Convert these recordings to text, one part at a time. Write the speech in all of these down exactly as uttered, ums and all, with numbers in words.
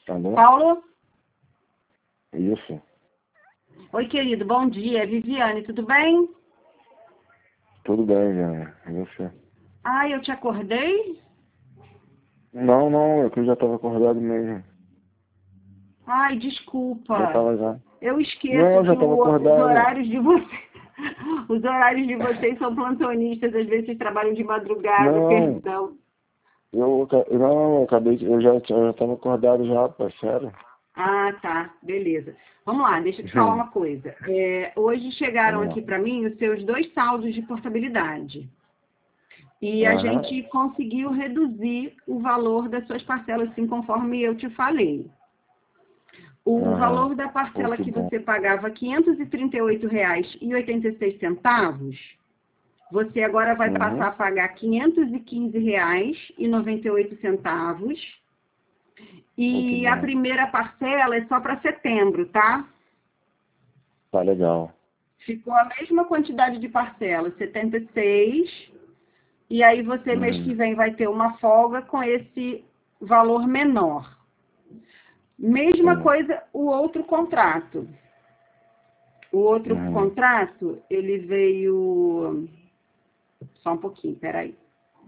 Alô? Paulo? Isso. Oi, querido, bom dia. Viviane, tudo bem? Tudo bem, Jana. E você? Ah, eu te acordei? Não, não, é que eu já estava acordado mesmo. Ai, Já desculpa. estava já. Eu esqueço Não, eu já que estava o- os acordado. horários de vocês... Os horários de vocês são plantonistas, às vezes vocês trabalham de madrugada, Não, perdão. eu, aca- não, eu acabei, de- eu já estava acordado já, pô, sério. Ah, tá, beleza. Vamos lá, deixa eu te falar uma coisa. É, hoje chegaram Vamos lá. aqui para mim os seus dois saldos de portabilidade. E a Aham. gente conseguiu reduzir o valor das suas parcelas, assim conforme eu te falei. O Aham. valor da Pô, parcela que que bom. você pagava quinhentos e trinta e oito reais e oitenta e seis centavos, você agora vai Uhum. passar a pagar quinhentos e quinze reais e noventa e oito centavos. Pô, que E a bom. primeira parcela é só para setembro, tá? Tá legal. Ficou a mesma quantidade de parcelas, setenta e seis. E aí você, mês que Uhum. vem, vai ter uma folga com esse valor menor. Mesma Sim. coisa o outro contrato. O outro Uhum. contrato, ele veio... Só um pouquinho, peraí.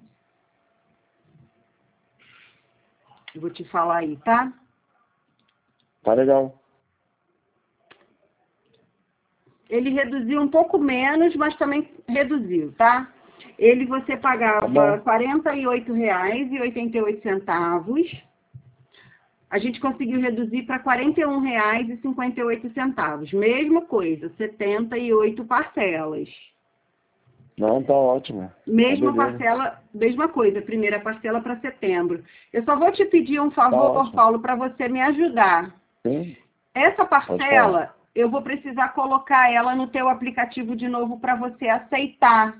Eu vou te falar aí, tá? Tá legal. Ele reduziu um pouco menos, mas também reduziu, tá? Ele você Tá pagava bom. quarenta e oito reais e oitenta e oito centavos. A gente conseguiu reduzir para quarenta e um reais e cinquenta e oito centavos. Mesma coisa, setenta e oito parcelas. Não, tá ótimo. Tá Mesma beleza. parcela, mesma coisa, primeira parcela para setembro. Eu só vou te pedir um Tá favor, ótimo. Paulo, para você me ajudar. Sim, Essa pode falar. parcela, eu vou precisar colocar ela no teu aplicativo de novo para você aceitar.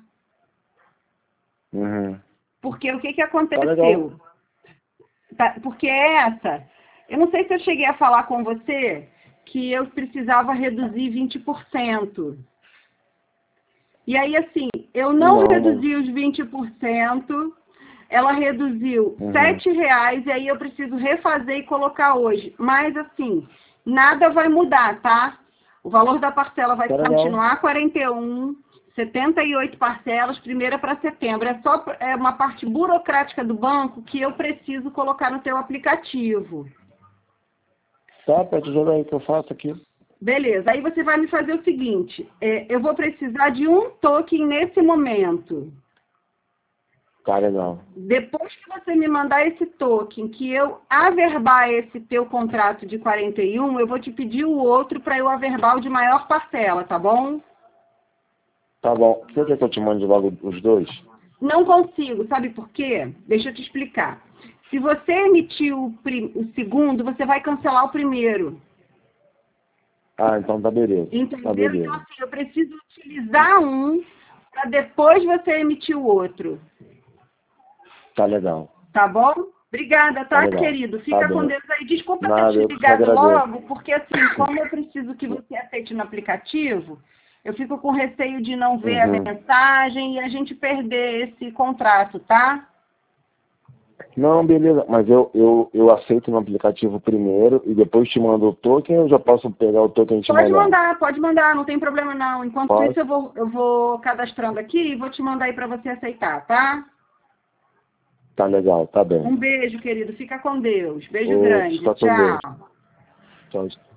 Uhum. Porque o que, que Tá legal. aconteceu? Tá, porque é essa. Eu não sei se eu cheguei a falar com você que eu precisava reduzir vinte por cento. E aí, assim, eu não Não, mas... reduzi os vinte por cento, ela reduziu Uhum. sete reais, e aí eu preciso refazer e colocar hoje. Mas, assim, nada vai mudar, tá? O valor da parcela vai Tá legal. continuar quarenta e um, setenta e oito parcelas, primeira para setembro. É só é uma parte burocrática do banco que eu preciso colocar no teu aplicativo. Tá, pode jogar aí que eu faço aqui. Beleza, aí você vai me fazer o seguinte, é, eu vou precisar de um token nesse momento. Tá legal. Depois que você me mandar esse token, que eu averbar esse teu contrato de quarenta e um, eu vou te pedir o outro para eu averbar o de maior parcela, tá bom? Tá bom. Você quer que eu te mande logo os dois? Não consigo, sabe por quê? Deixa eu te explicar. Se você emitir o, prim- o segundo, você vai cancelar o primeiro. Ah, então tá beleza. Tá Entendeu? Então, beleza. assim, eu preciso utilizar um para depois você emitir o outro. Tá legal. Tá bom? Obrigada, Tá tá, legal. querido? Tá Fica com bem. Deus aí. Desculpa ter Nada, te eu que te ligado agradeço. logo, porque assim, como eu preciso que você aceite no aplicativo, eu fico com receio de não ver a Uhum. mensagem e a gente perder esse contrato, tá? Não, beleza. Mas eu, eu, eu aceito no aplicativo primeiro e depois te mando o token ou eu já posso pegar o token e te Pode mandar? mandar, pode mandar, não tem problema não. Enquanto isso, Posso? eu vou, eu vou cadastrando aqui e vou te mandar aí para você aceitar, tá? Tá legal, tá bem. Um beijo, querido. Fica com Deus. Beijo Ô, grande. fica com Deus. Tchau. Tchau.